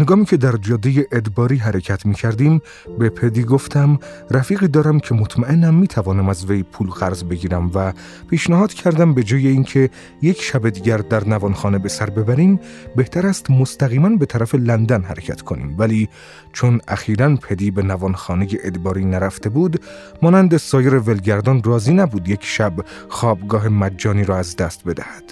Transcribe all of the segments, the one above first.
هنگامی که در جاده ادباری حرکت می کردیم به پدی گفتم رفیقی دارم که مطمئنم می توانم از وی پول قرض بگیرم و پیشنهاد کردم به جای اینکه یک شب دیگر در نوانخانه به سر ببریم بهتر است مستقیما به طرف لندن حرکت کنیم. ولی چون اخیراً پدی به نوانخانه ادباری نرفته بود مانند سایر ولگردان راضی نبود یک شب خوابگاه مجانی را از دست بدهد.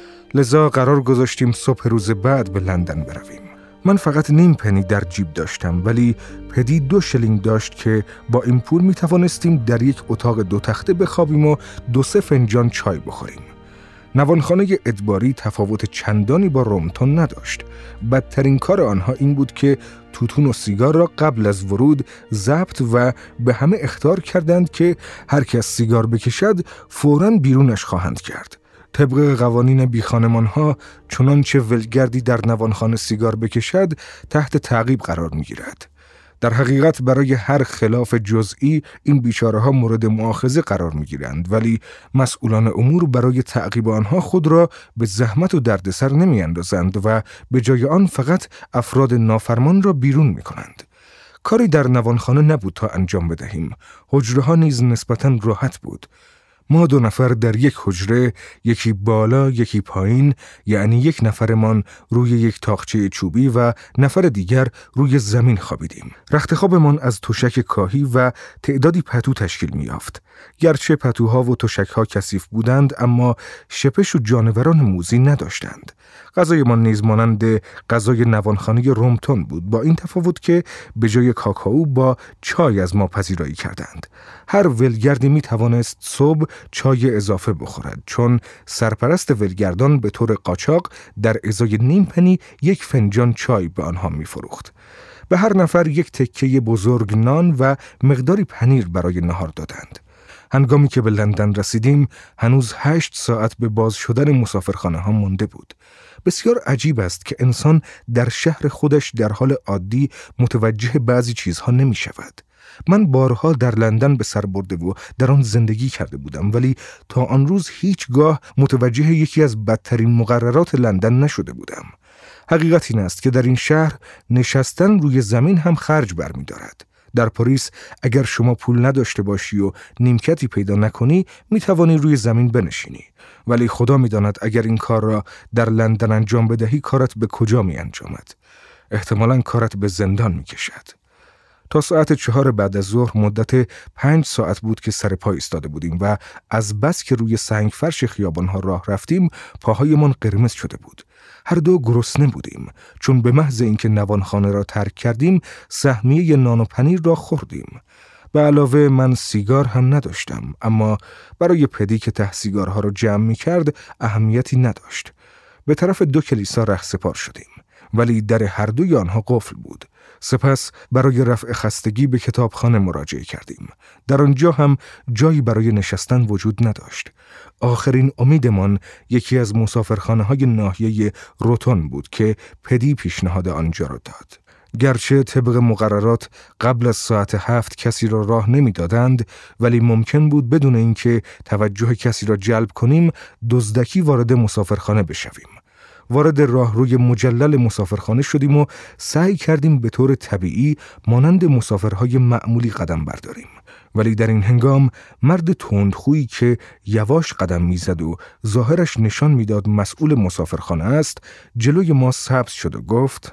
لذا قرار گذاشتیم صبح روز بعد به لندن برویم. من فقط نیم پنی در جیب داشتم ولی پدی 2 شلینگ داشت که با این پول می توانستیم در یک اتاق 2 تخته بخوابیم و 2-3 فنجان چای بخوریم. نوانخانه ادباری تفاوت چندانی با رومتون نداشت. بدترین کار آنها این بود که توتون و سیگار را قبل از ورود ضبط و به همه اخطار کردند که هر کس سیگار بکشد فوراً بیرونش خواهند کرد. طبق قوانین بیخانمان‌ها چنانچه ولگردی در نوانخانه سیگار بکشد تحت تعقیب قرار می‌گیرد. در حقیقت برای هر خلاف جزئی این بیچاره‌ها مورد مؤاخذه قرار می‌گیرند ولی مسئولان امور برای تعقیب آنها خود را به زحمت و دردسر نمی‌اندازند و به جای آن فقط افراد نافرمان را بیرون می‌کنند. کاری در نوانخانه نبود تا انجام بدهیم. حجره‌ها نیز نسبتاً راحت بود. ما 2 نفر در یک حجره، یکی بالا یکی پایین، یعنی یک نفرمان روی یک تاقچه چوبی و نفر دیگر روی زمین خوابیدیم. رخت خوابمان از تشک کاهی و تعدادی پتو تشکیل می‌یافت. گرچه پتوها و تشک‌ها کثیف بودند اما شپش و جانوران موذی نداشتند. غذایمان نیز مانند غذای نوانخانه رومتون بود، با این تفاوت که به جای کاکائو با چای از ما پذیرایی کردند. هر ولگردی می توانست صبح چای اضافه بخورد چون سرپرست ولگردان به طور قاچاق در ازای نیم پنی 1 فنجان چای به آنها می فروخت. به هر نفر 1 تکه بزرگ نان و مقداری پنیر برای نهار دادند. هنگامی که به لندن رسیدیم هنوز 8 ساعت به باز شدن مسافرخانه ها مانده بود. بسیار عجیب است که انسان در شهر خودش در حال عادی متوجه بعضی چیزها نمی شود. من بارها در لندن به سر برده و در آن زندگی کرده بودم ولی تا آن روز هیچگاه متوجه یکی از بدترین مقررات لندن نشده بودم. حقیقت این است که در این شهر نشستن روی زمین هم خرج برمی دارد. در پاریس اگر شما پول نداشته باشی و نیمکتی پیدا نکنی می توانی روی زمین بنشینی. ولی خدا می داند اگر این کار را در لندن انجام بدهی کارت به کجا می انجامد. احتمالاً کارت به زندان می کشد. تا ساعت 4 بعد از ظهر مدت 5 ساعت بود که سر پا ایستاده بودیم و از بس که روی سنگ فرش خیابان‌ها راه رفتیم پاهایمان قرمز شده بود. هر دو گرسنه بودیم چون به محض اینکه نوانخانه را ترک کردیم سهمیه نان و پنیر را خوردیم. به علاوه من سیگار هم نداشتم اما برای پدی که ته سیگارها را جمع می کرد اهمیتی نداشت. به طرف 2 کلیسا رهسپار شدیم ولی در هر دوی آنها قفل بود. سپس برای رفع خستگی به کتابخانه مراجعه کردیم. در آنجا هم جایی برای نشستن وجود نداشت. آخرین امیدمان یکی از مسافرخانه‌های ناحیه روتون بود که پدی پیشنهاد آنجا را داد. گرچه طبق مقررات قبل از ساعت 7 کسی را راه نمی دادند ولی ممکن بود بدون اینکه توجه کسی را جلب کنیم دزدکی وارد مسافرخانه بشویم. وارد راهروی مجلل مسافرخانه شدیم و سعی کردیم به طور طبیعی مانند مسافرهای معمولی قدم برداریم. ولی در این هنگام مرد تندخویی که یواش قدم میزد و ظاهرش نشان میداد مسئول مسافرخانه است جلوی ما سبز شد و گفت: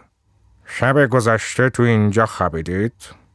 شب گذشته تو اینجا خوابیدید؟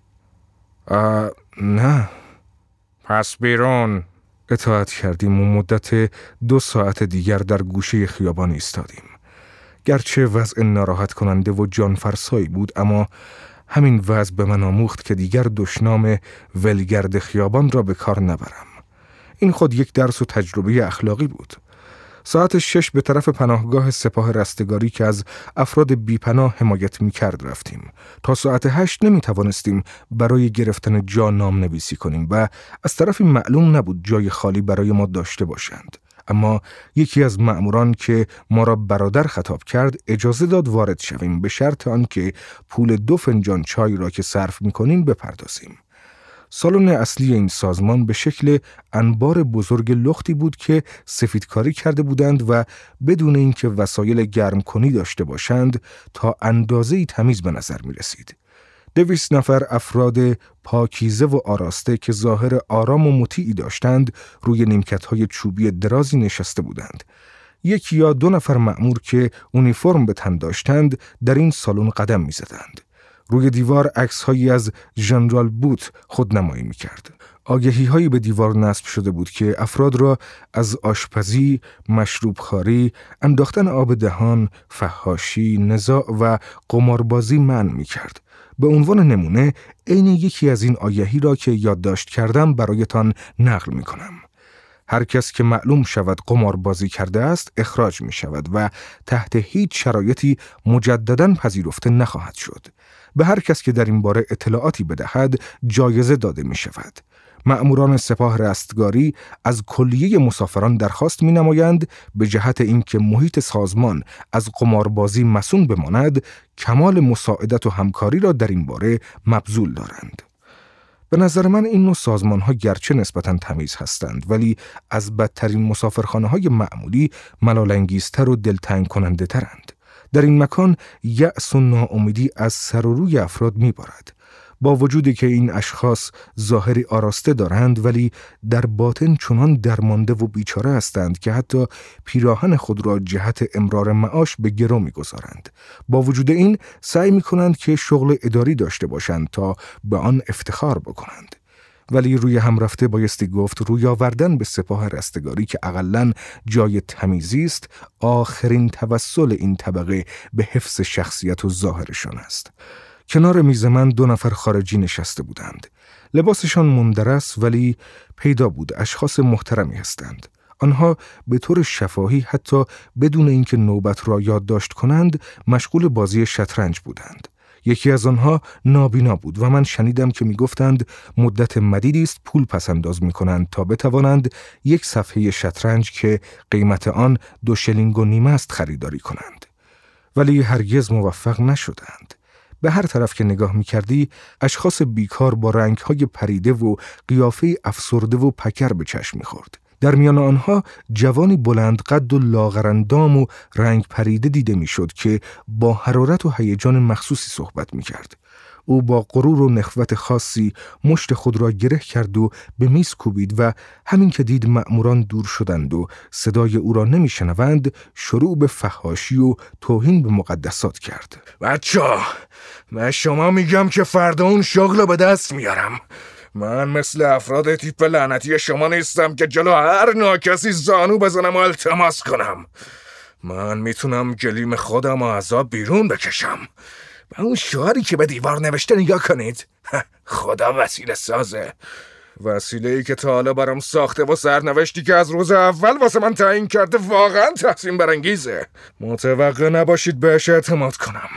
نه. پس بیرون. اطاعت کردیم و مدت 2 ساعت دیگر در گوشه خیابان ایستادیم. گرچه وضع ناراحت کننده و جانفرسایی بود اما همین وضع به من آموخت که دیگر دشنام ولگرد خیابان را به کار نبرم. این خود یک درس و تجربه اخلاقی بود. ساعت 6 به طرف پناهگاه سپاه رستگاری که از افراد بیپناه حمایت می‌کرد رفتیم. تا ساعت 8 نمی‌توانستیم برای گرفتن جا نام نویسی کنیم و از طرفی معلوم نبود جای خالی برای ما داشته باشند. اما یکی از مأموران که ما را برادر خطاب کرد اجازه داد وارد شویم به شرط آنکه پول 2 فنجان چای را که صرف می‌کنیم بپردازیم. سالن اصلی این سازمان به شکل انبار بزرگ لختی بود که سفیدکاری کرده بودند و بدون اینکه وسایل گرمکنی داشته باشند تا اندازه‌ای تمیز به نظر می رسید. 200 نفر افراد پاکیزه و آراسته که ظاهر آرام و مطیعی داشتند روی نیمکت‌های چوبی درازی نشسته بودند. 1 یا 2 نفر مأمور که اونیفرم به تن داشتند در این سالن قدم می‌زدند. روی دیوار عکس‌هایی از ژنرال بوت خودنمایی می‌کرد. آگهی‌هایی به دیوار نصب شده بود که افراد را از آشپزی، مشروبخواری، انداختن آب دهان، فحاشی، نزاع و قماربازی منع می‌کرد. به عنوان نمونه عین یکی از این آگهی را که یادداشت کردم برایتان نقل می‌کنم. هر کس که معلوم شود قماربازی کرده است اخراج می شود و تحت هیچ شرایطی مجدداً پذیرفته نخواهد شد. به هر کس که در این باره اطلاعاتی بدهد جایزه داده می شود. مأموران سپاه رستگاری از کلیه مسافران درخواست می نمایند به جهت اینکه محیط سازمان از قماربازی مصون بماند کمال مساعدت و همکاری را در این باره مبذول دارند. به نظر من این نوع سازمان‌ها گرچه نسبتاً تمیز هستند ولی از بدترین مسافرخانه‌های معمولی ملال‌انگیزتر و دلتنگ کننده ترند. در این مکان یأس و ناامیدی از سر و روی افراد می‌بارد. با وجودی که این اشخاص ظاهری آراسته دارند ولی در باطن چنان درمانده و بیچاره هستند که حتی پیراهن خود را جهت امرار معاش به گرو می‌گذارند. با وجود این سعی می‌کنند که شغل اداری داشته باشند تا به آن افتخار بکنند. ولی روی هم رفته بایستی گفت روی آوردن به سپاه رستگاری که اقلن جای تمیزی است آخرین توسل این طبقه به حفظ شخصیت و ظاهرشان است. کنار میز من 2 نفر خارجی نشسته بودند. لباسشان مندرس ولی پیدا بود اشخاص محترمی هستند. آنها به طور شفاهی حتی بدون اینکه نوبت را یادداشت کنند مشغول بازی شطرنج بودند. یکی از آنها نابینا بود و من شنیدم که میگفتند مدت مدیدی است پول پس‌انداز می‌کنند تا بتوانند 1 صفحه شطرنج که قیمت آن 2.5 شلینگ است خریداری کنند. ولی هرگز موفق نشدند. به هر طرف که نگاه می‌کردی اشخاص بیکار با رنگ‌های پریده و قیافه افسرده و پکر به چشم می‌خورد. در میان آنها جوانی بلند قد و لاغرندام و رنگ پریده دیده می‌شد که با حرارت و هیجان مخصوصی صحبت می‌کرد. او با غرور و نخوت خاصی مشت خود را گره کرد و به میز کوبید و همین که دید مأموران دور شدند و صدای او را نمی‌شنوند شروع به فحاشی و توهین به مقدسات کرد. بچه‌ها من شما میگم که فردا اون شغل به دست میارم. من مثل افراد تیپ لعنتی شما نیستم که جلو هر ناکسی زانو بزنم و التماس کنم. من میتونم گلیم خودم و عذاب بیرون بکشم. به اون شعاری که به دیوار نوشته نگاه کنید. خدا وسیله سازه. وسیله‌ای که تا حالا برام ساخته و سرنوشتی که از روز اول واسه من تعیین کرده واقعا تحسین برانگیزه. متوقع نباشید بهش اعتماد کنم.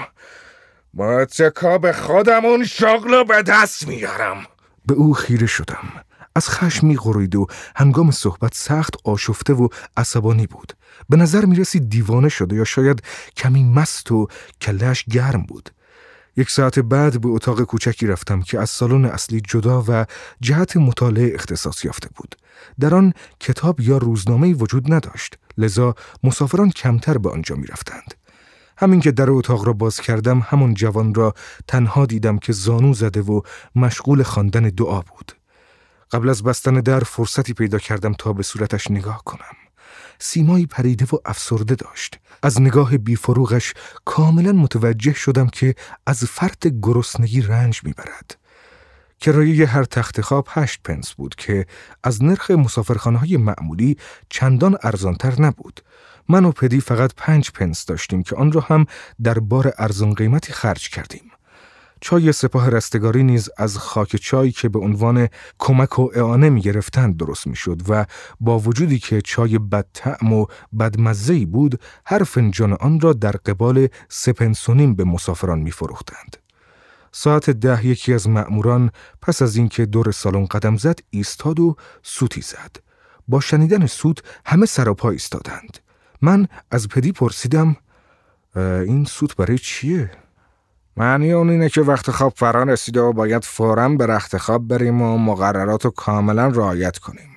با اتکا به خودم اون شغل به دست میارم. به او خیره شدم. از خشم می‌غرید و هنگام صحبت سخت آشفته و عصبانی بود. به نظر می‌رسید دیوانه شده یا شاید کمی مست و کله‌اش گرم بود. 1 ساعت بعد به اتاق کوچکی رفتم که از سالن اصلی جدا و جهت مطالعه اختصاص یافته بود. در آن کتاب یا روزنامه‌ای وجود نداشت، لذا مسافران کمتر به آنجا می‌رفتند. همین که در اتاق را باز کردم همان جوان را تنها دیدم که زانو زده و مشغول خواندن دعا بود. قبل از بستن در فرصتی پیدا کردم تا به صورتش نگاه کنم. سیمایی پریده و افسرده داشت. از نگاه بیفروغش کاملا متوجه شدم که از فرط گرسنگی رنج میبرد. کرایه هر تخت خواب 8 پنس بود که از نرخ مسافرخانه‌های معمولی چندان ارزانتر نبود. من و پدی فقط 5 پنس داشتیم که آن را هم در بار ارزان قیمتی خرج کردیم. چای سپاه رستگاری نیز از خاک چای که به عنوان کمک و اعانه می گرفتند درست می شد و با وجودی که چای بدطعم و بدمزه‌ای بود هر فنجان آن را در قبال 3 پنس و نیم به مسافران می فروختند. ساعت 10 یکی از مأموران پس از اینکه دور سالن قدم زد ایستاد و سوتی زد. با شنیدن سوت همه سر و پا ایستادند. من از پدی پرسیدم این سوت برای چیه؟ معنی اون اینه که وقت خواب فرا رسیده و باید فوراً به رخت خواب بریم و مقررات رو کاملاً رعایت کنیم.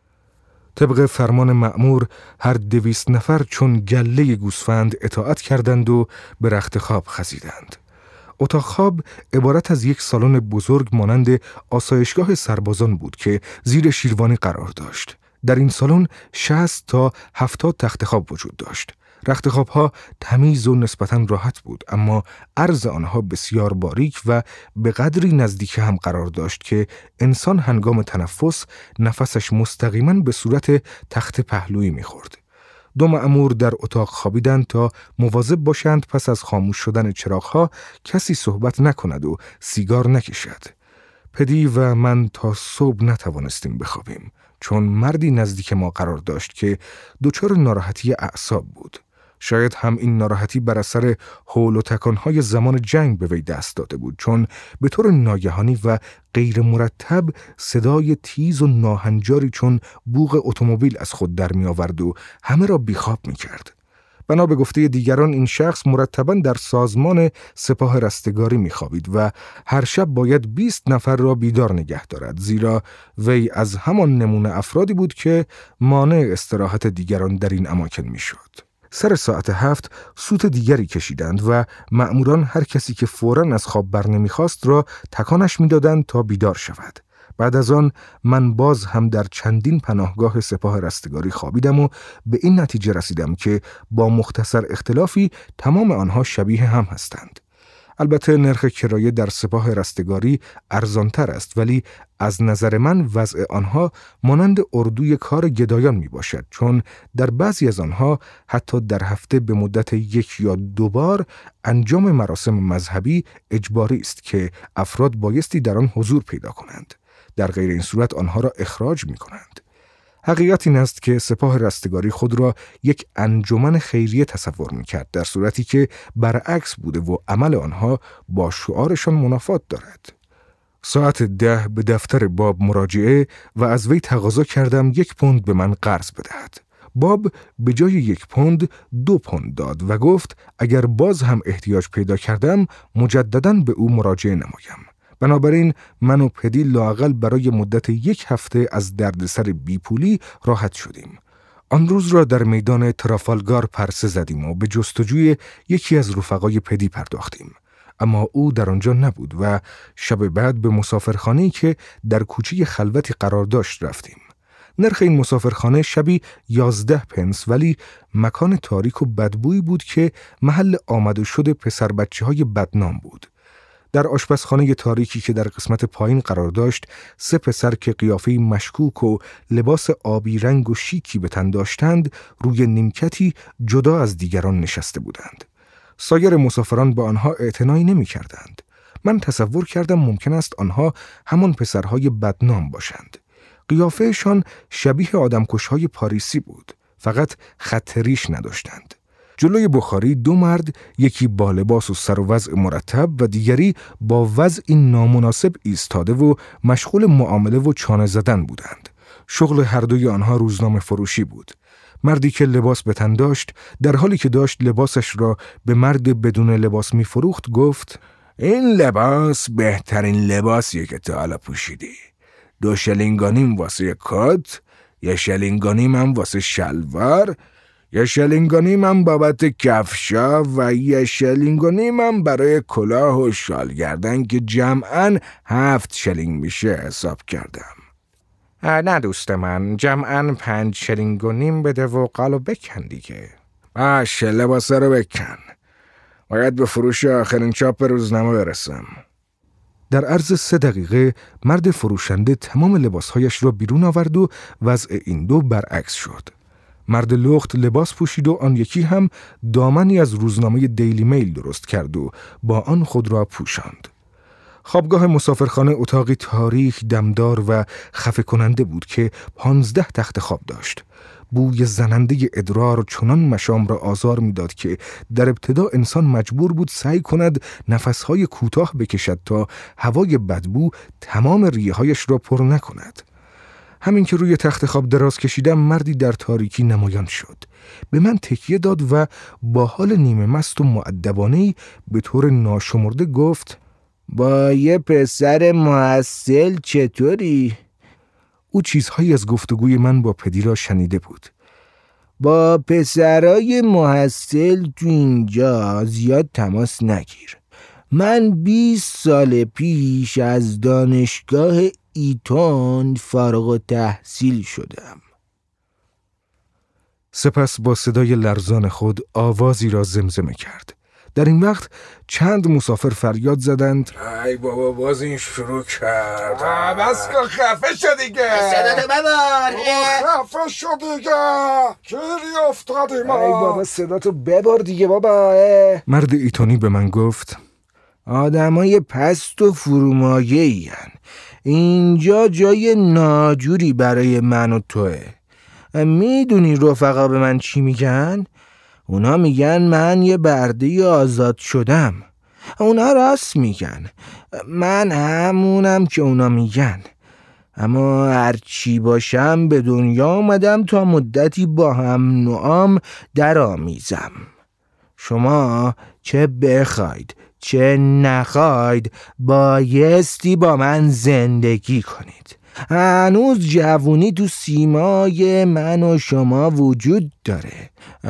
طبق فرمان مأمور هر 200 نفر چون گله گوسفند اطاعت کردند و به رخت خواب خزیدند. اتاق خواب عبارت از یک سالن بزرگ مانند آسایشگاه سربازان بود که زیر شیروانی قرار داشت. در این سالن 60 تا 70 تخت خواب وجود داشت. رخت خواب‌ها تمیز و نسبتاً راحت بود، اما عرض آنها بسیار باریک و به قدری نزدیک هم قرار داشت که انسان هنگام تنفس نفسش مستقیماً به صورت تخت پهلویی می‌خورد. 2 مأمور در اتاق خوابیدند تا مواظب باشند پس از خاموش شدن چراغ‌ها کسی صحبت نکند و سیگار نکشد. پدی و من تا صبح نتوانستیم بخوابیم، چون مردی نزدیک ما قرار داشت که دچار ناراحتی اعصاب بود. شاید هم این ناراحتی بر اثر هول و تکانهای زمان جنگ به وی دست داده بود، چون به طور ناگهانی و غیر مرتب صدای تیز و ناهنجاری چون بوق اتومبیل از خود در می آورد و همه را بیخواب می کرد. بنا به گفته دیگران این شخص مرتباً در سازمان سپاه رستگاری می خوابید و هر شب باید 20 نفر را بیدار نگه دارد، زیرا وی از همان نمونه افرادی بود که مانع استراحت دیگران در این اماکن می شد. سر ساعت 7 سوت دیگری کشیدند و مأموران هر کسی که فوراً از خواب بر نمیخواست را تکانش میدادند تا بیدار شود. بعد از آن من باز هم در چندین پناهگاه سپاه رستگاری خوابیدم و به این نتیجه رسیدم که با مختصر اختلافی تمام آنها شبیه هم هستند. البته نرخ کرایه در سپاه رستگاری ارزانتر است، ولی از نظر من وضع آنها مانند اردوی کار گدایان می باشد، چون در بعضی از آنها حتی در هفته به مدت 1 یا 2 بار انجام مراسم مذهبی اجباری است که افراد بایستی در آن حضور پیدا کنند. در غیر این صورت آنها را اخراج می کنند. حقیقت این است که سپاه رستگاری خود را یک انجمن خیریه تصور می‌کرد، در صورتی که برعکس بوده و عمل آنها با شعارشان منافات دارد. ساعت 10 به دفتر باب مراجعه و از وی تقاضا کردم 1 پوند به من قرض بدهد. باب به جای 1 پوند 2 پوند داد و گفت اگر باز هم احتیاج پیدا کردم مجدداً به او مراجعه نمایم. بنابراین من و پدی لااقل برای مدت 1 هفته از دردسر بیپولی راحت شدیم. آن روز را در میدان ترافالگار پرسه زدیم و به جستجوی یکی از رفقای پدی پرداختیم. اما او در آنجا نبود و شب بعد به مسافرخانه‌ای که در کوچه خلوتی قرار داشت رفتیم. نرخ این مسافرخانه شبی 11 پنس، ولی مکان تاریک و بدبویی بود که محل آمد و شد پسر بچه‌های بدنام بود. در آشپزخانه تاریکی که در قسمت پایین قرار داشت 3 پسر که قیافه مشکوک و لباس آبی رنگ و شیکی به تن داشتند روی نیمکتی جدا از دیگران نشسته بودند. سایر مسافران با آنها اعتنایی نمی کردند. من تصور کردم ممکن است آنها همان پسرهای بدنام باشند. قیافهشان شبیه آدمکشهای پاریسی بود، فقط خط ریش نداشتند. جلوی بخاری 2 مرد، یکی با لباس و سر و وضع مرتب و دیگری با وضع نامناسب ایستاده و مشغول معامله و چانه زدن بودند. شغل هر دوی آنها روزنامه فروشی بود. مردی که لباس به تن داشت در حالی که داشت لباسش را به مرد بدون لباس می فروخت گفت این لباس بهترین لباسیه که تا حالا پوشیدی. 2 شلینگانیم واسه کت، 1 شلینگانیم هم واسه شلوار، 1 شلینگانیم هم بابت کفشا و 1 شلینگانیم هم برای کلاه و شال گردن که جمعاً 7 شلینگ میشه حساب کردم. نه دوست من، جمعاً 5 شلینگ بده و قالو بکن دیگه. باشه، لباسه رو بکن. باید به فروش آخرین چاپ روزنامه برسم. در عرض 3 دقیقه مرد فروشنده تمام لباسهایش را بیرون آورد و وضع این دو برعکس شد. مرد لخت لباس پوشید و آن یکی هم دامنی از روزنامه دیلی میل درست کرد و با آن خود را پوشاند. خوابگاه مسافرخانه اتاقی تاریک، دمدار و خفه کننده بود که 15 تخت خواب داشت. بوی زننده ادرار چنان مشام را آزار می‌داد که در ابتدا انسان مجبور بود سعی کند نفس‌های کوتاه بکشد تا هوای بدبو تمام ریه‌هایش را پر نکند. همین که روی تخت خواب دراز کشیدم مردی در تاریکی نمایان شد. به من تکیه داد و با حال نیمه مست و مؤدبانه‌ای به طور ناشمرده گفت: با یه پسر محصل چطوری؟ او چیزهایی از گفتگوی من با پدی را شنیده بود. با پسرای محصل تو اینجا زیاد تماس نگیر. من 20 سال پیش از دانشگاه ایتون فارغ التحصیل شدم. سپس با صدای لرزان خود آوازی را زمزمه کرد. در این وقت چند مسافر فریاد زدند: ای بابا باز این شروع کرد. بس کن خفه شو دیگه. صداتو ببار. خفه شو دیگه. گیری افتادیم. ای بابا صداتو ببار دیگه بابا. مرد ایتونی به من گفت: آدمای پست و فرومایه‌این. اینجا جای ناجوری برای من و توه. میدونی رفقا به من چی میگن؟ اونا میگن من یه برده آزاد شدم. اونا راست میگن. من همونم که اونا میگن. اما هرچی باشم به دنیا آمدم تا مدتی با هم نوعام در آمیزم. شما چه بخواید چه نخواید بایستی با من زندگی کنید. هنوز جوونی تو سیمای من و شما وجود داره.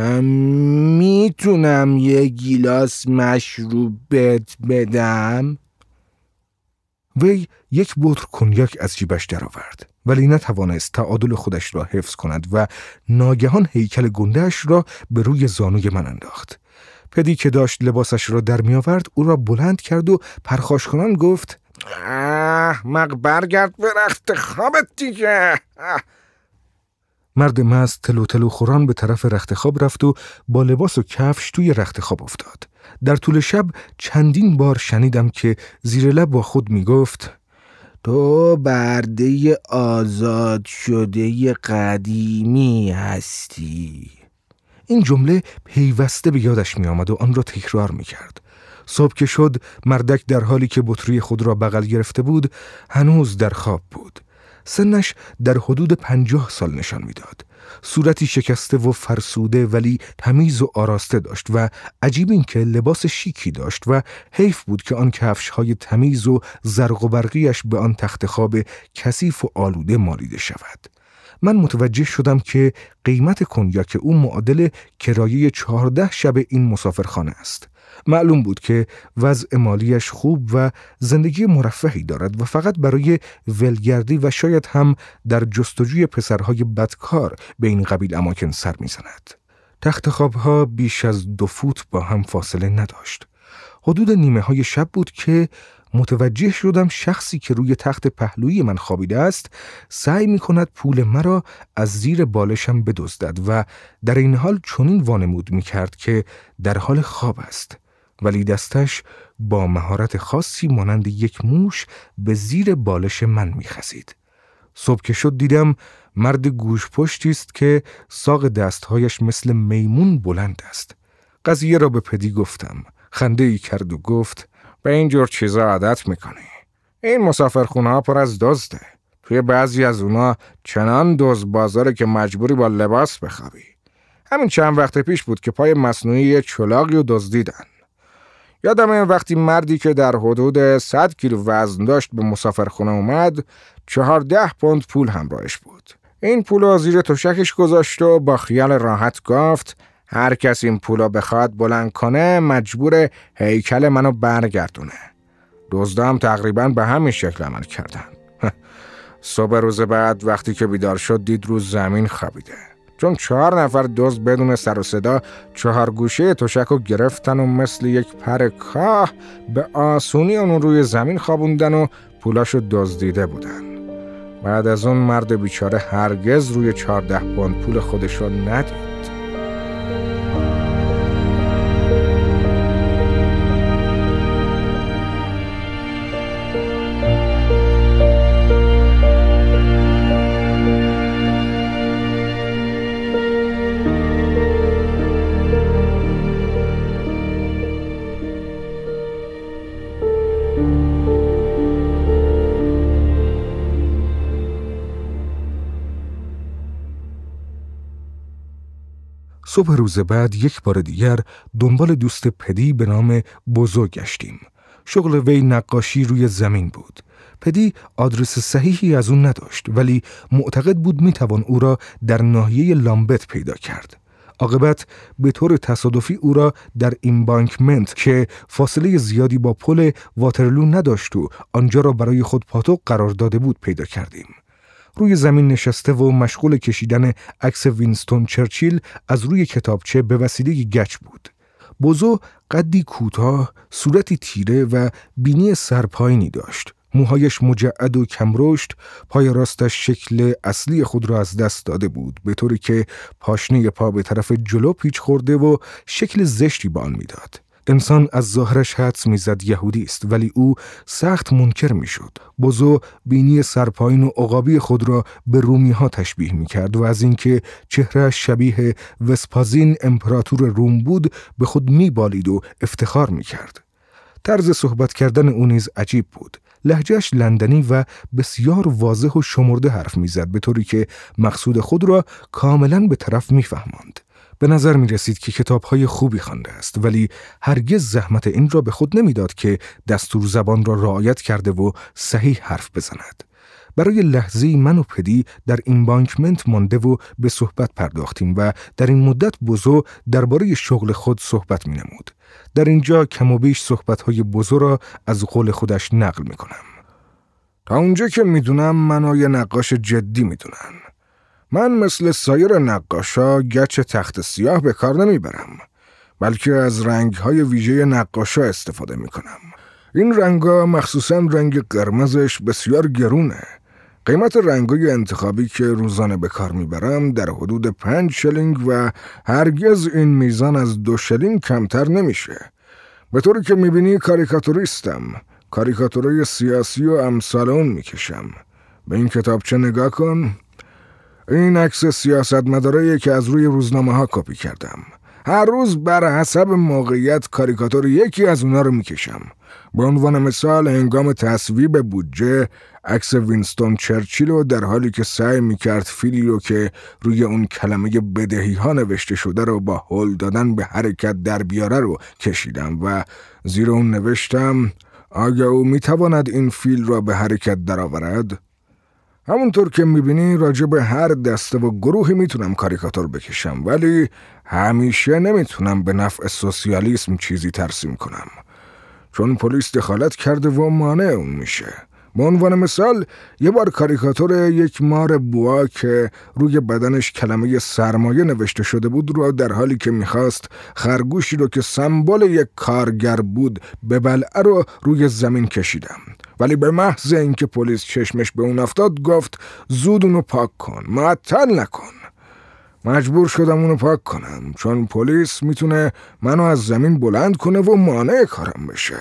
میتونم یه گیلاس مشروب بهت بدم؟ وی یک بطر کنیاک از جیبش در آورد، ولی نتوانست تعادل خودش را حفظ کند و ناگهان هیکل گنده‌اش را به روی زانوی من انداخت. پدی که داشت لباسش را در می آورد او را بلند کرد و پرخاش کنان گفت: احمق برگرد به رخت خوابت دیگه. مرد مست تلو تلو خوران به طرف رخت خواب رفت و با لباس و کفش توی رخت خواب افتاد. در طول شب چندین بار شنیدم که زیر لب با خود می گفت: تو برده آزاد شده قدیمی هستی. این جمله پیوسته به یادش می آمد و آن را تکرار می کرد. صبح که شد مردک در حالی که بطری خود را بغل گرفته بود هنوز در خواب بود. سنش در حدود 50 سال نشان میداد. صورتی شکسته و فرسوده ولی تمیز و آراسته داشت و عجیب این که لباس شیکی داشت و حیف بود که آن کفش‌های تمیز و زرق و برقیش به آن تخت خواب کثیف و آلوده مالیده شود. من متوجه شدم که قیمت کنیاک او معادل کرایه 14 شب این مسافرخانه است. معلوم بود که وضع مالیش خوب و زندگی مرفهی دارد و فقط برای ولگردی و شاید هم در جستجوی پسرهای بدکار به این قبیل اماکن سر می‌زند. تخت خوابها بیش از 2 فوت با هم فاصله نداشت. حدود نیمه های شب بود که متوجه شدم شخصی که روی تخت پهلوی من خوابیده است سعی می کند پول مرا از زیر بالشم بدزدد و در این حال چنین وانمود می کرد که در حال خواب است، ولی دستش با مهارت خاصی مانند یک موش به زیر بالش من می خزید. صبح که شد دیدم مرد گوش پشتی است که ساق دستهایش مثل میمون بلند است. قضیه را به پدی گفتم. خنده ای کرد و گفت: به اینجور چیزا عادت میکنی. این مسافرخونه ها پر از دزده. توی بعضی از اونا چنان دزد بازاره که مجبوری با لباس بخوابی. همین چند وقت پیش بود که پای مصنوعی یه چلاقی رو دزدیدن. یادم این وقتی مردی که در حدود 100 کیلو وزن داشت به مسافرخونه اومد 14 پوند پول همراهش بود. این پولو زیر تشکش گذاشت و با خیال راحت گفت هر کس این پولو بخواد بلند کنه مجبور هیکل منو برگردونه. دزدام تقریباً به همین شکل عمل کردن. صبح روز بعد وقتی که بیدار شد دید رو زمین خوابیده. چون 4 نفر دزد بدون سر و صدا 4 گوشه تشکو گرفتن و مثل یک پر کاه به آسونی اونو روی زمین خوابوندن و پولاشو دزدیده بودن. بعد از اون مرد بیچاره هرگز روی 14 پوند پول خودشو ندید. صبح روز بعد یک بار دیگر دنبال دوست پدی به نام بوزو گشتیم. شغل وی نقاشی روی زمین بود. پدی آدرس صحیحی از اون نداشت، ولی معتقد بود میتوان او را در ناحیه لامبت پیدا کرد. عاقبت به طور تصادفی او را در ایمبانکمنت که فاصله زیادی با پل واترلو نداشت و آنجا را برای خود پاتوق قرار داده بود پیدا کردیم. روی زمین نشسته و مشغول کشیدن عکس وینستون چرچیل از روی کتابچه به وسیله گچ بود. بوزو قدی کوتاه، صورتی تیره و بینی سرپایینی داشت. موهایش مجعد و کمرشت، پای راستش شکل اصلی خود را از دست داده بود، به طوری که پاشنه پا به طرف جلو پیچ خورده و شکل زشتی به آن میداد. انسان از ظاهرش حدس میزد یهودی است، ولی او سخت منکر میشد. بوزو بینی سرپایین و عقابی خود را به رومی ها تشبیه میکرد و از اینکه چهرهش شبیه وسپازین امپراتور روم بود به خود میبالید و افتخار میکرد. طرز صحبت کردن او نیز عجیب بود. لهجه‌اش لندنی و بسیار واضح و شمرده حرف میزد، به طوری که مقصود خود را کاملا به طرف میفهماند. به نظر می رسید که کتاب‌های خوبی خوانده است، ولی هرگز زحمت این را به خود نمیداد که دستور زبان را رعایت کرده و صحیح حرف بزند. برای لحظه‌ای من و پدی در ایمبانکمنت مانده و به صحبت پرداختیم و در این مدت بوزو درباره شغل خود صحبت می‌نمود. در اینجا کم و بیش صحبت‌های بوزو را از قول خودش نقل می‌کنم. تا اونجا که میدونم منو یه نقاش جدی میدونن. من مثل سایر نقاشا گچ تخت سیاه به کار نمیبرم، بلکه از رنگ‌های ویژه نقاشا استفاده میکنم. این رنگا مخصوصاً رنگ قرمزش بسیار گرونه. قیمت رنگای انتخابی که روزانه به کار میبرم در حدود 5 شلینگ و هرگز این میزان از 2 شلینگ کمتر نمیشه. به طوری که میبینی کاریکاتوریستم، کاریکاتورای سیاسی و امثال اون میکشم. به این کتابچه نگاه کن. این عکس سیاستمدارایی که از روی روزنامه ها کپی کردم. هر روز بر حسب موقعیت کاریکاتور یکی از اونا رو میکشم. به عنوان مثال هنگام تصویب بودجه عکس وینستون چرچیل رو در حالی که سعی میکرد فیلی رو که روی اون کلمه بدهی ها نوشته شده رو با هل دادن به حرکت در بیاره رو کشیدم و زیر اون نوشتم آیا او میتواند این فیل را به حرکت درآورد؟ همونطور که میبینی راجع به هر دسته و گروهی میتونم کاریکاتور بکشم، ولی همیشه نمیتونم به نفع سوسیالیسم چیزی ترسیم کنم، چون پلیس دخالت کرده و مانع اون میشه. به عنوان مثال یه بار کاریکاتور یک مار بوا که روی بدنش کلمه سرمایه نوشته شده بود رو در حالی که میخواست خرگوشی رو که سمبل یک کارگر بود ببلعه رو روی زمین کشیدم، ولی به محض اینکه پلیس چشمش به اون افتاد گفت زود اونو پاک کن، معطل نکن. مجبور شدم اونو پاک کنم، چون پلیس میتونه منو از زمین بلند کنه و مانع کارم بشه.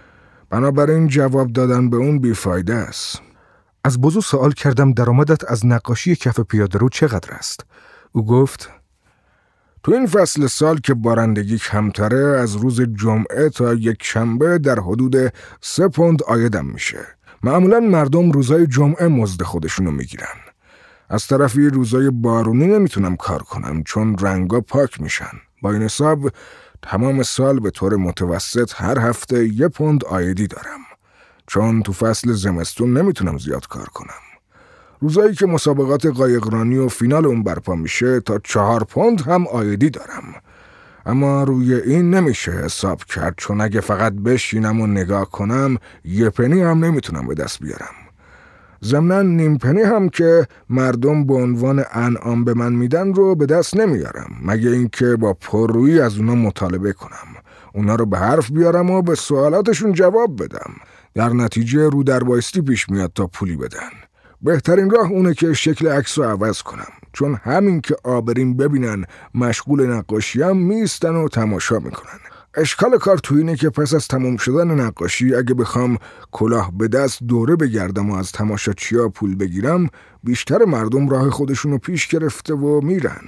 بنابراین جواب دادن به اون بیفایده است. از بوزو سوال کردم درآمدت از نقاشی کف پیاده رو چقدر است؟ او گفت تو این فصل سال که بارندگی کمتره از روز جمعه تا یک شنبه در حدود 3 پوند عایدم میشه. معمولا مردم روزای جمعه مزد خودشونو میگیرن. از طرفی روزای بارونی نمیتونم کار کنم چون رنگا پاک میشن. با این حساب تمام سال به طور متوسط هر هفته 1 پوند عایدی دارم، چون تو فصل زمستون نمیتونم زیاد کار کنم. روزایی که مسابقات قایقرانی و فینال اون برپا میشه تا 4 پوند هم عایدی دارم. اما روی این نمیشه حساب کرد، چون اگه فقط بشینم و نگاه کنم 1 پنی هم نمیتونم به دست بیارم. ضمناً 0.5 پنی هم که مردم به عنوان انعام به من میدن رو به دست نمیارم، مگه اینکه با پررویی از اونا مطالبه کنم، اونا رو به حرف بیارم و به سوالاتشون جواب بدم. در نتیجه رو در بایستی پیش میاد تا پولی بدن. بهترین راه اونه که شکل عکس رو عوض کنم، چون همین که آبرین ببینن مشغول نقاشیم میستن و تماشا میکنن. اشکال کار تو اینه که پس از تمام شدن نقاشی اگه بخوام کلاه به دست دوره بگردم و از تماشاچی‌ها پول بگیرم، بیشتر مردم راه خودشونو پیش گرفته و میرن.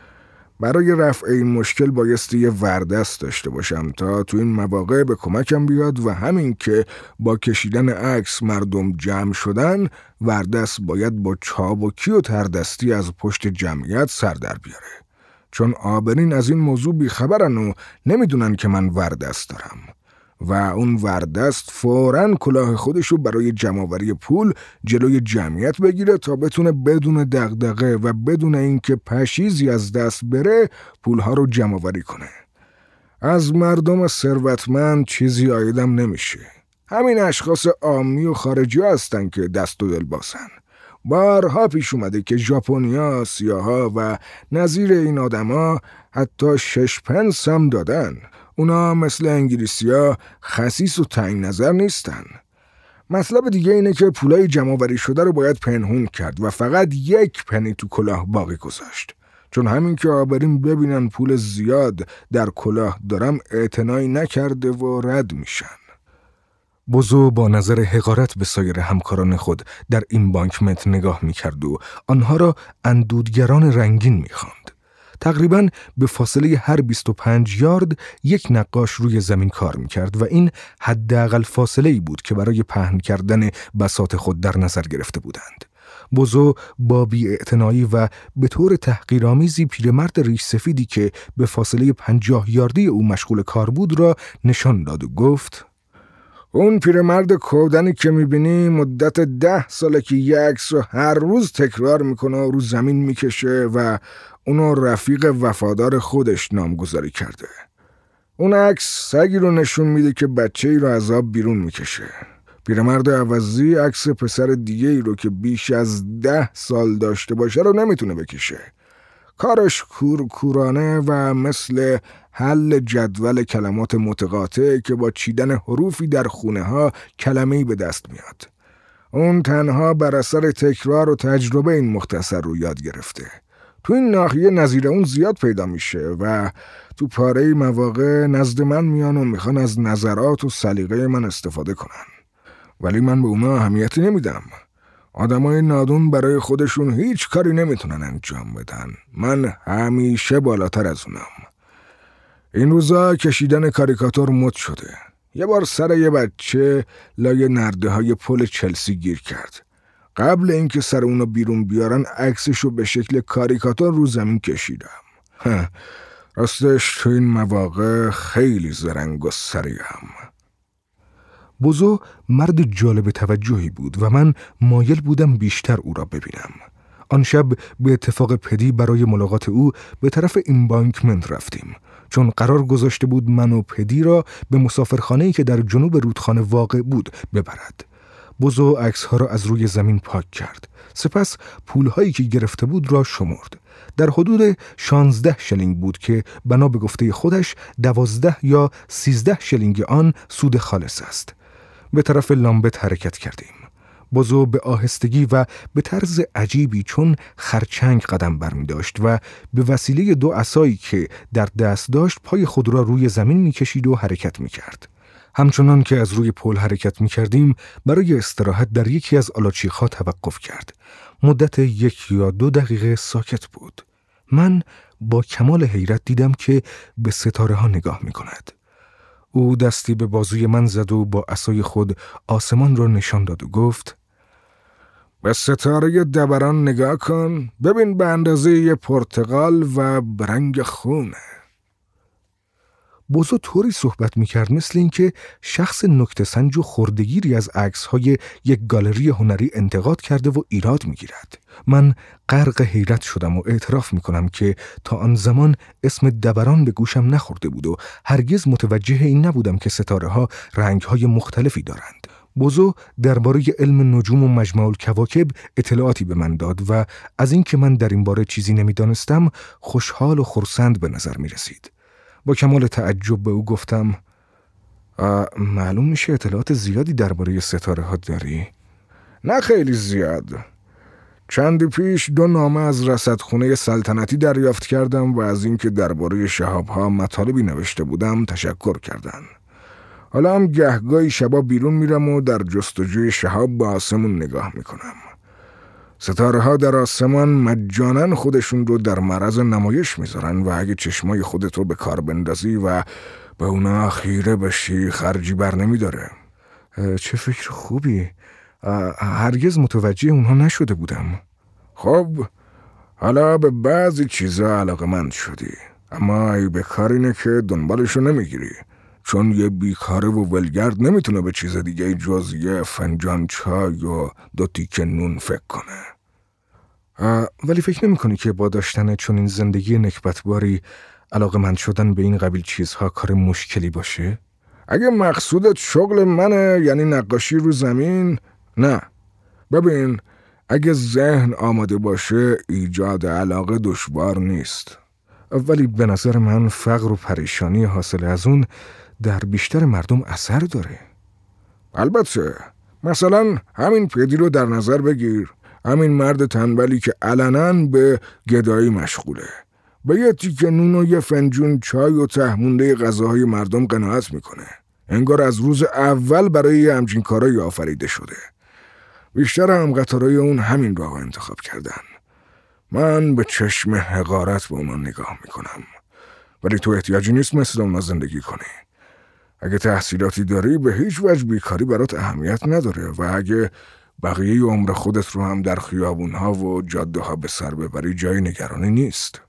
برای رفع این مشکل بایستی یه وردست داشته باشم تا تو این مواقع به کمکم بیاد و همین که با کشیدن عکس مردم جمع شدن، وردست باید با چابکی و تردستی از پشت جمعیت سر در بیاره. چون آبرین از این موضوع بیخبرن و نمیدونن که من وردست دارم و اون وردست فوراً کلاه خودشو برای جمع‌آوری پول جلوی جمعیت بگیره تا بتونه بدون دغدغه و بدون اینکه پشیزی از دست بره پولها رو جمع‌آوری کنه. از مردم ثروتمند چیزی عایدم نمیشه. همین اشخاص عامی و خارجی هستن که دست و دل باسن. بارها پیش اومده که ژاپنیا، سیاها و نظیر این آدما حتی 6 پنس هم دادن. اونا مثل انگلیسیا خسیس و تعیین نظر نیستن. مطلب دیگه اینه که پولای جمع‌آوری شده رو باید پنهون کرد و فقط 1 پنی تو کلاه باقی گذاشت. چون همین که آبرین ببینن پول زیاد در کلاه دارم اعتنایی نکرده و رد میشن. بوزو با نظر حقارت به سایر همکاران خود در این بانکمنت نگاه میکرد و آنها را اندودگران رنگین میخواند. تقریباً به فاصله هر 25 یارد یک نقاش روی زمین کار میکرد و این حداقل فاصله‌ای بود که برای پهن کردن بساط خود در نظر گرفته بودند. بوزو با بی‌اعتنایی و به طور تحقیرآمیزی پیرمرد ریش سفیدی که به فاصله 50 یاردی او مشغول کار بود را نشان داد و گفت: اون پیرمرد کودنی که میبینی مدت 10 ساله که یک عکس رو هر روز تکرار میکنه و رو زمین میکشه و اونو رفیق وفادار خودش نامگذاری کرده. اون عکس سگی رو نشون میده که بچه‌ای رو از آب بیرون میکشه. پیرمرد عوضی عکس پسر دیگه ای رو که بیش از 10 سال داشته باشه رو نمیتونه بکشه. کارش کورکورانه و مثل حل جدول کلمات متقاطع که با چیدن حروفی در خونه ها کلمه‌ای به دست میاد. اون تنها بر اثر تکرار و تجربه این مختصر رو یاد گرفته. تو این ناحیه نظیر اون زیاد پیدا میشه و تو پاره مواقع نزد من میان و میخوان از نظرات و سلیقه من استفاده کنن. ولی من به اونا اهمیتی نمیدم. آدمای نادون برای خودشون هیچ کاری نمیتونن انجام بدن. من همیشه بالاتر از اونم. این روزا کشیدن کاریکاتور مد شده. یه بار سر یه بچه لای نرده های پل چلسی گیر کرد. قبل اینکه سر اونو بیرون بیارن عکسشو به شکل کاریکاتور رو زمین کشیدم. راستش تو این مواقع خیلی زرنگ و سریعم. بوزو مرد جالب توجهی بود و من مایل بودم بیشتر او را ببینم. آن شب به اتفاق پدی برای ملاقات او به طرف این بانکمنت رفتیم، چون قرار گذاشته بود من و پدی را به مسافرخانه‌ای که در جنوب رودخانه واقع بود ببرد. بوزو عکس‌ها را از روی زمین پاک کرد. سپس پول‌هایی که گرفته بود را شمرد. در حدود 16 شلینگ بود که بنا به گفته خودش 12 یا 13 شلینگ آن سود خالص است. به طرف لامبت حرکت کردیم. بوزو به آهستگی و به طرز عجیبی چون خرچنگ قدم برمی داشت و به وسیله 2 عصایی که در دست داشت پای خود را روی زمین می کشید و حرکت می کرد. همچنان که از روی پل حرکت می کردیم برای استراحت در یکی از آلاچیق‌ها توقف کرد. مدت 1 یا 2 دقیقه ساکت بود. من با کمال حیرت دیدم که به ستاره ها نگاه می کند. او دستی به بازوی من زد و با عصای خود آسمان را نشان داد و گفت: به ستاره دبران نگاه کن، ببین به اندازه یه پرتقال و برنگ خونه. بوزو طوری صحبت میکرد مثل اینکه شخص نکته سنج و خردگیری از عکس‌های یک گالری هنری انتقاد کرده و ایراد میگیرد. من غرق حیرت شدم و اعتراف میکنم که تا آن زمان اسم دبران به گوشم نخورده بود و هرگز متوجه این نبودم که ستاره‌ها رنگ‌های مختلفی دارند. بوزو درباره علم نجوم و مجموع الکواکب اطلاعاتی به من داد و از اینکه من در این باره چیزی نمیدانستم خوشحال و خرسند به نظر میرسید. با کمال تعجب به او گفتم: معلوم میشه اطلاعات زیادی درباره ستاره ها داری؟ نه خیلی زیاد. چندی پیش 2 نامه از رصدخونه سلطنتی دریافت کردم و از اینکه درباره شهاب ها مطالبی نوشته بودم تشکر کردن. حالا هم گهگاهی شبا بیرون میرم و در جستجوی شهاب به آسمون نگاه میکنم. ستاره ها در آسمان مجانن خودشون رو در معرض نمایش میذارن و اگه چشمای خودت رو به کار بندازی و به اونا خیره بشی خرجی بر نمیداره. چه فکر خوبی. هرگز متوجه اونها نشده بودم. خب حالا به بعضی چیزا علاقه‌مند شدی، اما ای به کار اینه که دنبالشو نمیگیری، چون یه بیکاره و ولگرد نمیتونه به چیز دیگه جز یه فنجان چای و 2 تیکه نون فکر کنه. ولی فکر نمی کنی که با داشتن چون این زندگی نکبتباری علاقه‌مند شدن به این قبیل چیزها کار مشکلی باشه؟ اگه مقصودت شغل منه، یعنی نقاشی رو زمین، نه. ببین، اگه ذهن آماده باشه ایجاد علاقه دشوار نیست. ولی به نظر من فقر و پریشانی حاصل از اون در بیشتر مردم اثر داره. البته، مثلا همین پدی رو در نظر بگیر، همین مرد تنبلی که علناً به گدایی مشغوله، به یه تیکه نون و یه فنجون چای و تهمونده غذاهای مردم قناعت میکنه. انگار از روز اول برای همچین کارایی آفریده شده. بیشتر هم قطارای اون همین راه انتخاب کردن. من به چشم حقارت به اونا نگاه میکنم. ولی تو احتیاجی نیست مثل اونا زندگی کنی. اگه تحصیلاتی داری به هیچ وجه بیکاری برات اهمیت نداره و اگه بقیه عمر خودت رو هم در خیابونها و جاده ها به سر ببری جای نگرانی نیست.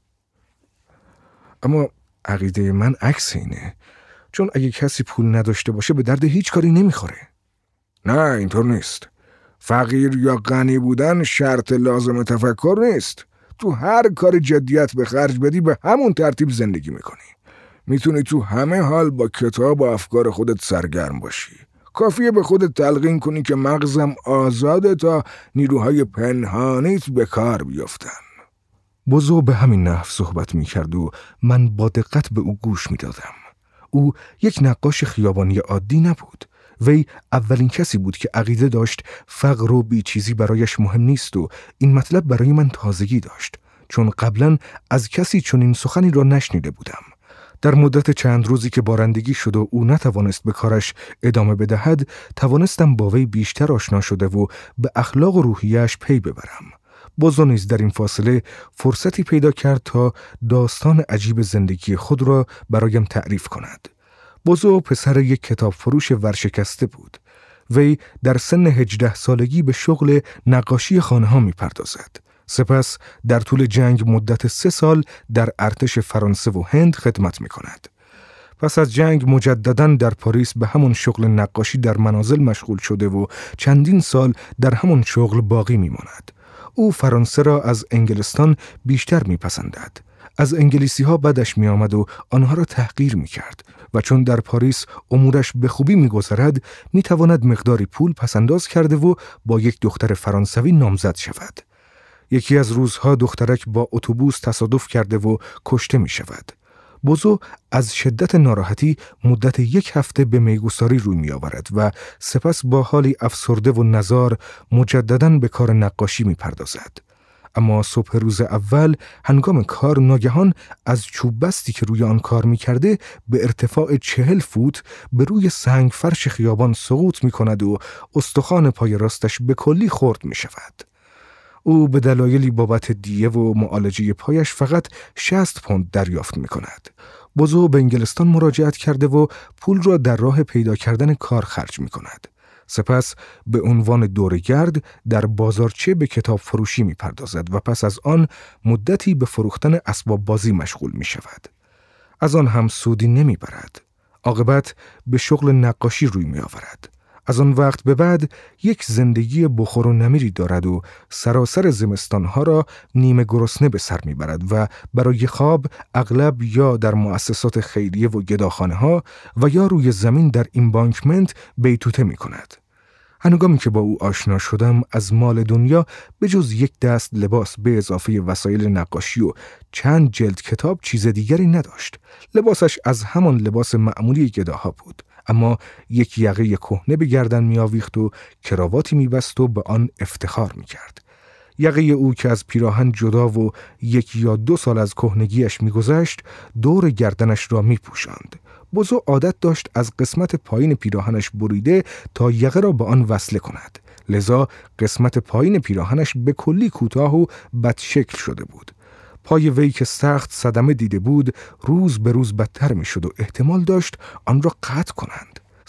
اما عقیده من عکس اینه، چون اگه کسی پول نداشته باشه به درد هیچ کاری نمیخوره. نه، اینطور نیست. فقیر یا غنی بودن شرط لازم تفکر نیست. تو هر کار جدیت به خرج بدی به همون ترتیب زندگی میکنی. میتونی تو همه حال با کتاب و افکار خودت سرگرم باشی. کافیه به خودت تلقین کنی که مغزم آزاده تا نیروهای پنهانیت به کار بیفتن. بزو به همین نحو صحبت میکرد و من با دقت به او گوش میدادم. او یک نقاش خیابانی عادی نبود. وی اولین کسی بود که عقیده داشت فقر و بیچیزی برایش مهم نیست و این مطلب برای من تازگی داشت، چون قبلا از کسی چنین سخنی را نشنیده بودم. در مدت چند روزی که بارندگی شد و او نتوانست به کارش ادامه بدهد، توانستم با وی بیشتر آشنا شده و به اخلاق و روحیه‌اش پی ببرم. بزو نیز در این فاصله فرصتی پیدا کرد تا داستان عجیب زندگی خود را برایم تعریف کند. بزو پسر یک کتاب فروش ورشکسته بود. وی در سن 18 سالگی به شغل نقاشی خانه ها می پردازد. سپس در طول جنگ مدت 3 سال در ارتش فرانسه و هند خدمت می کند. پس از جنگ مجدداً در پاریس به همون شغل نقاشی در منازل مشغول شده و چندین سال در همون شغل باقی می ماند. او فرانسه را از انگلستان بیشتر می پسندد. از انگلیسی ها بدش می آمد و آنها را تحقیر می کرد و چون در پاریس امورش به خوبی می گذرد می تواند مقداری پول پسنداز کرده و با یک دختر فرانسوی نامزد شود. یکی از روزها دخترک با اتوبوس تصادف کرده و کشته می شود. بزو از شدت ناراحتی مدت 1 هفته به میگساری روی می آورد و سپس با حالی افسرده و نزار مجدداً به کار نقاشی می پردازد. اما صبح روز اول هنگام کار ناگهان از چوب بستی که روی آن کار می کرده به ارتفاع 40 فوت به روی سنگ فرش خیابان سقوط می کند و استخوان پای راستش به کلی خرد می شود. او به دلایلی بابت دیه و معالجه پایش فقط 60 پوند دریافت می کند. بزو به انگلستان مراجعت کرده و پول را در راه پیدا کردن کار خرج می کند. سپس به عنوان دوره‌گرد در بازارچه به کتاب فروشی می پردازد و پس از آن مدتی به فروختن اسباب بازی مشغول می شود. از آن هم سودی نمی برد. عاقبت به شغل نقاشی روی می آورد. از آن وقت به بعد یک زندگی بخور و نمیری دارد و سراسر زمستانها را نیمه گرسنه به سر میبرد و برای خواب اغلب یا در مؤسسات خیریه و گداخانه ها و یا روی زمین در ایمبانکمنت بیتوته می کند. هنگامی که با او آشنا شدم از مال دنیا به جز 1 دست لباس به اضافه وسایل نقاشی و چند جلد کتاب چیز دیگری نداشت. لباسش از همان لباس معمولی گداها بود، اما یک یقه کهنه به گردن می آویخت و کراواتی می بست و به آن افتخار می کرد. یقه او که از پیراهن جدا و 1 یا 2 سال از کهنگیش می گذشت دور گردنش را می پوشاند. بزو عادت داشت از قسمت پایین پیراهنش بریده تا یقه را به آن وصله کند. لذا قسمت پایین پیراهنش به کلی کوتاه و بدشکل شده بود. پای وی که سخت صدمه دیده بود روز به روز بدتر می شد و احتمال داشت آن را قطع کنند.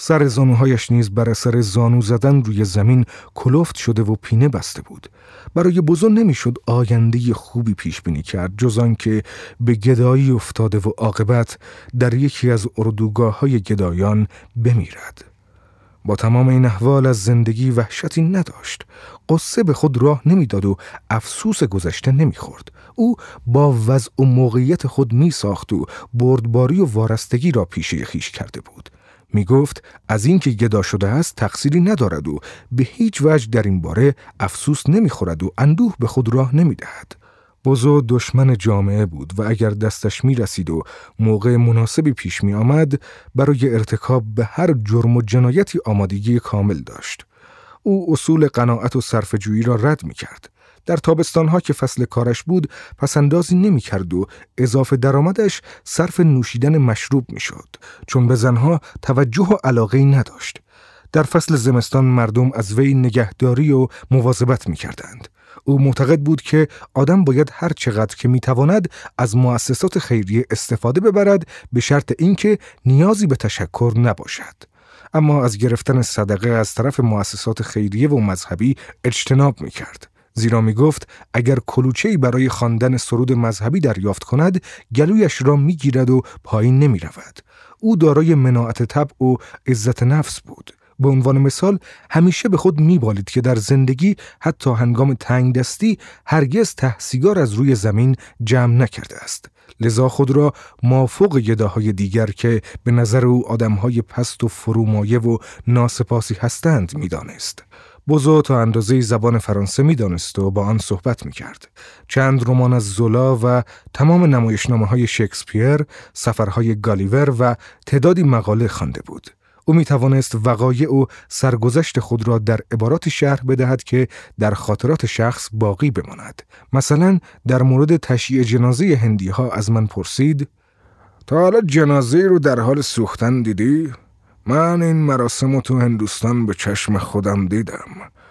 سر زانوهایش نیز بر اثر زانو زدن روی زمین کلفت شده و پینه بسته بود. برای بوزو نمیشد آینده خوبی پیش بینی کرد جز آن که به گدایی افتاده و عاقبت در یکی از اردوگاه‌های گدایان بمیرد. با تمام این احوال از زندگی وحشتی نداشت. قصه به خود راه نمیداد و افسوس گذشته نمیخورد. او با وضع و موقعیت خود میساخت و بردباری و وارستگی را پیشه خویش کرده بود. می گفت از این که گدا شده است تقصیری ندارد و به هیچ وجه در این باره افسوس نمیخورد و اندوه به خود راه نمیدهد. بوزو دشمن جامعه بود و اگر دستش می رسید و موقع مناسبی پیش می آمد برای ارتکاب به هر جرم و جنایتی آمادگی کامل داشت. او اصول قناعت و صرفه‌جویی را رد می کرد. در تابستانها که فصل کارش بود پسندازی نمی کرد و اضافه درآمدش صرف نوشیدن مشروب می شد چون به زنها توجه و علاقه‌ای نداشت. در فصل زمستان مردم از وی نگهداری و مواظبت می کردند. او معتقد بود که آدم باید هر چقدر که میتواند از مؤسسات خیریه استفاده ببرد به شرط اینکه نیازی به تشکر نباشد. اما از گرفتن صدقه از طرف مؤسسات خیریه و مذهبی اجتناب میکرد. زیرا میگفت اگر کلوچه‌ای برای خواندن سرود مذهبی دریافت کند گلویش را میگیرد و پایین نمیرود. او دارای مناعت طبع و عزت نفس بود. به عنوان مثال همیشه به خود میبالید که در زندگی حتی هنگام تنگ دستی هرگز ته سیگار از روی زمین جمع نکرده است. لذا خود را مافوق گداهای دیگر که به نظر او آدمهای پست و فرومایه و ناسپاسی هستند میدانست. بوزو تا اندازه زبان فرانسه میدانست و با آن صحبت میکرد. چند رمان از زولا و تمام نمایشنامه‌های شکسپیر، سفرهای گالیور و تعدادی مقاله خوانده بود. او می توانست وقایع و سرگذشت خود را در عبارات شرح بدهد که در خاطرات شخص باقی بماند. مثلا در مورد تشییع جنازه هندی ها از من پرسید: تا حالا جنازه رو در حال سوختن دیدی؟ من این مراسم رو تو هندوستان به چشم خودم دیدم.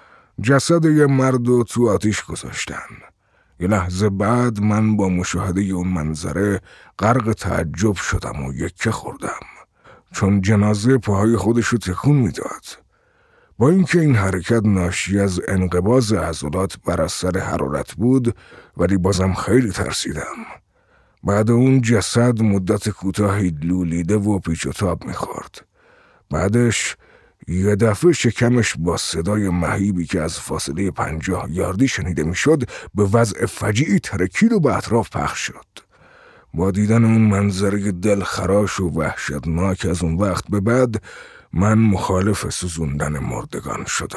جسد یه مرد رو تو آتیش گذاشتن. یه لحظه بعد من با مشاهده اون منظره غرق تعجب شدم و یکه خوردم، چون جنازه پاهای خودشو تکون میداد. با اینکه این حرکت ناشی از انقباض عضلات بر اثر حرارت بود ولی بازم خیلی ترسیدم. بعد اون جسد مدت کوتاهی لولیده و پیچ و تاب میخورد. بعدش یه دفعه شکمش با صدای مهیبی که از فاصله 50 یاردی شنیده میشد به وضع فجیعی ترکید و به اطراف پخش شد. با دیدن اون منظره دلخراش و وحشتناک از اون وقت به بعد من مخالف سوزوندن مردگان شدم.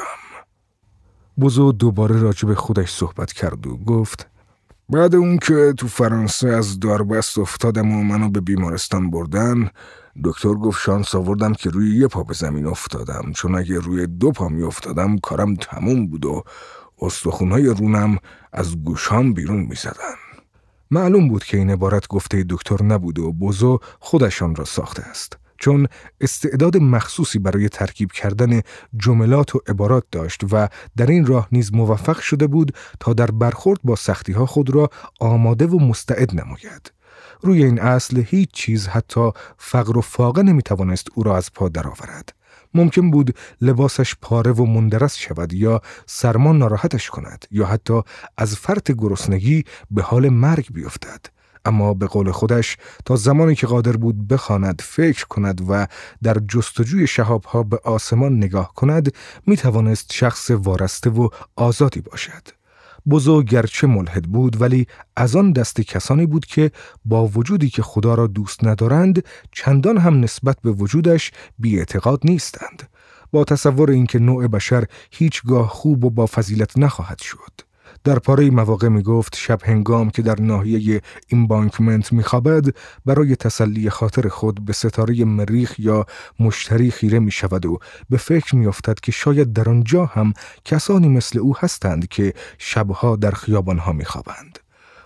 بوزو دوباره راجع به خودش صحبت کرد و گفت: بعد اون که تو فرانسه از داربست افتادم و منو به بیمارستان بردن، دکتر گفت شانس آوردم که روی یه پا به زمین افتادم، چون اگه روی 2 پا می افتادم کارم تموم بود و استخونهای رونم از گوشام بیرون می زدن. معلوم بود که این عبارت گفته دکتر نبود و بوزو خودشان را ساخته است، چون استعداد مخصوصی برای ترکیب کردن جملات و عبارات داشت و در این راه نیز موفق شده بود تا در برخورد با سختی‌ها خود را آماده و مستعد نماید. روی این اصل هیچ چیز حتی فقر و فاقه نمیتوانست او را از پا درآورد. ممکن بود لباسش پاره و مندرس شود یا سرما ناراحتش کند یا حتی از فرط گرسنگی به حال مرگ بیفتد. اما به قول خودش تا زمانی که قادر بود بخواند، فکر کند و در جستجوی شهاب‌ها به آسمان نگاه کند، می توانست شخص وارسته و آزادی باشد. بوزو گرچه ملحد بود ولی از آن دست کسانی بود که با وجودی که خدا را دوست ندارند چندان هم نسبت به وجودش بی‌اعتقاد نیستند، با تصور اینکه نوع بشر هیچگاه خوب و با فضیلت نخواهد شد. در پاره مواقع می گفت شب هنگام که در ناحیه ایمبانکمنت می خوابد برای تسلی خاطر خود به ستاره مریخ یا مشتری خیره می شود و به فکر می افتد که شاید در آنجا هم کسانی مثل او هستند که شبها در خیابانها می خوابند.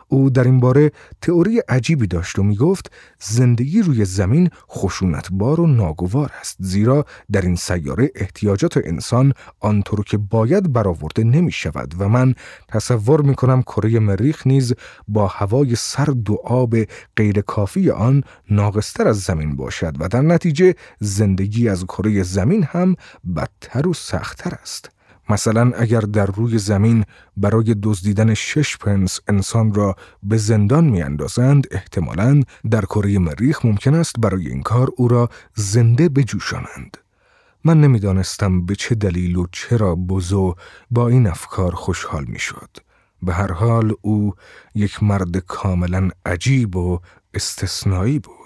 او در این باره تئوری عجیبی داشت و می گفت زندگی روی زمین خشونتبار و ناگوار است، زیرا در این سیاره احتیاجات انسان آنطور که باید برآورده نمی شود و من تصور می کنم کره مریخ نیز با هوای سرد و آب غیر کافی آن ناقصتر از زمین باشد و در نتیجه زندگی از کره زمین هم بدتر و سختتر است. مثلا اگر در روی زمین برای دزدیدن 6 پنس انسان را به زندان میاندازند، احتمالاً در کره مریخ ممکن است برای این کار او را زنده بجوشانند. من نمیدانستم به چه دلیل و چرا بوزو با این افکار خوشحال میشد. به هر حال او یک مرد کاملا عجیب و استثنایی بود.